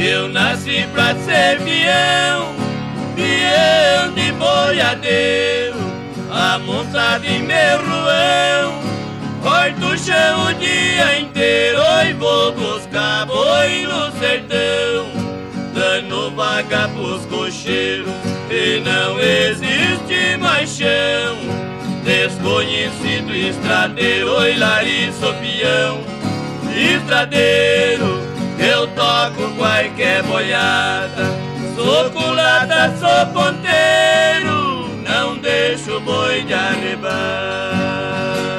Eu nasci pra ser peão, peão de boiadeiro, amontado em meu ruão, corto o chão o dia inteiro e vou buscar boi no sertão, dando vaga pros cocheiros e não existe mais chão. Desconhecido estradeiro, oi Larissa, peão, estradeiro, eu toco qualquer boiada, sou culata, sou ponteiro, não deixo boi de arrebata.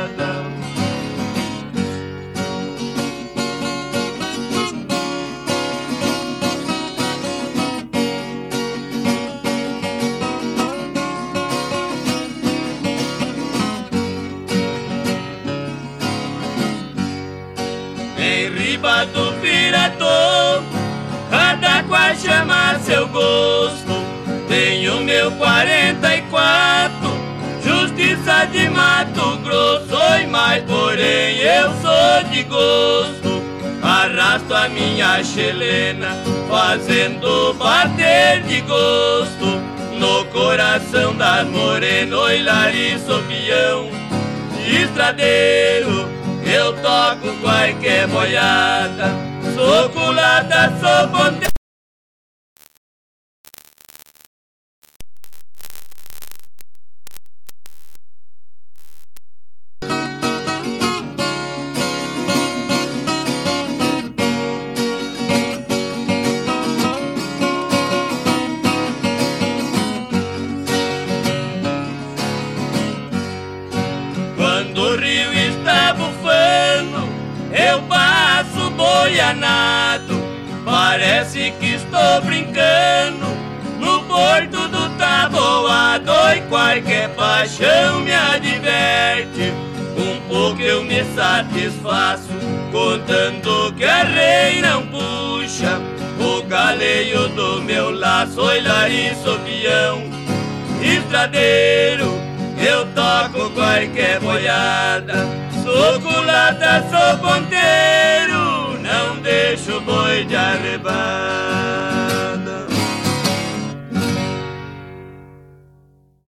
Em riba do virador, cada qual chama seu gosto. Tenho meu 44, justiça de Mato Grosso, oi, mas porém eu sou de gosto. Arrasto a minha chelena, fazendo bater de gosto no coração das morenas, oi Larissa, peão, estradeiro, eu toco qualquer boiada, sou culata, sou ponteiro. Quando o rio está bufando, eu passo boianado, parece que estou brincando no porto do Taboado, e qualquer paixão me adverte. Um pouco eu me satisfaço, contando que a rei não puxa o galeio do meu laço, oi Larissa, peão, estradeiro, eu toco qualquer boiada, sou culata, sou ponteiro, não deixo boi de arrebata.